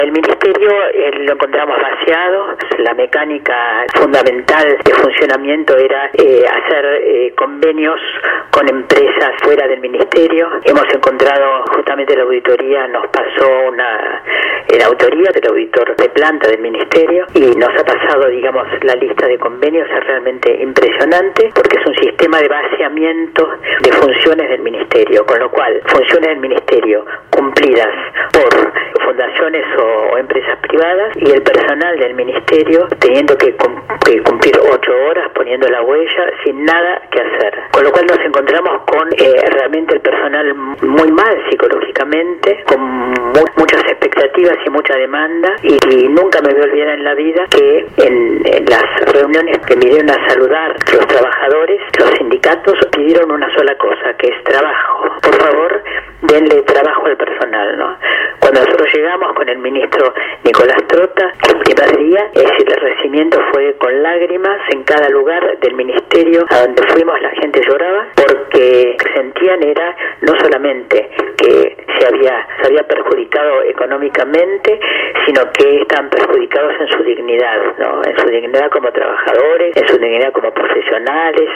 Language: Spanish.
El ministerio lo encontramos vaciado. La mecánica fundamental de funcionamiento era hacer convenios con empresas fuera del ministerio. Hemos encontrado, justamente la auditoría nos pasó la autoría del auditor de planta del ministerio y nos ha pasado, digamos, la lista de convenios. Es realmente impresionante porque es un sistema de vaciamiento de funciones del ministerio, con lo cual funciones del ministerio cumplidas por fundaciones o empresas privadas y el personal del ministerio teniendo que cumplir 8 horas poniendo la huella sin nada que hacer, con lo cual nos encontramos con realmente el personal muy mal psicológicamente, con muchas expectativas y mucha demanda, y nunca me voy a olvidar en la vida que en las reuniones que me dieron a saludar los trabajadores, los sindicatos pidieron una sola cosa, que es trabajo. Por favor, denle trabajo al personal, ¿no? Cuando nosotros llegamos con el ministro Nicolás Trota, el primer día, es decir, el recibimiento fue con lágrimas en cada lugar del ministerio a donde fuimos. La gente lloraba porque sentían era no solamente que se había perjudicado económicamente, sino que estaban perjudicados en su dignidad, ¿no? En su dignidad como trabajadores, en su dignidad como profesionales.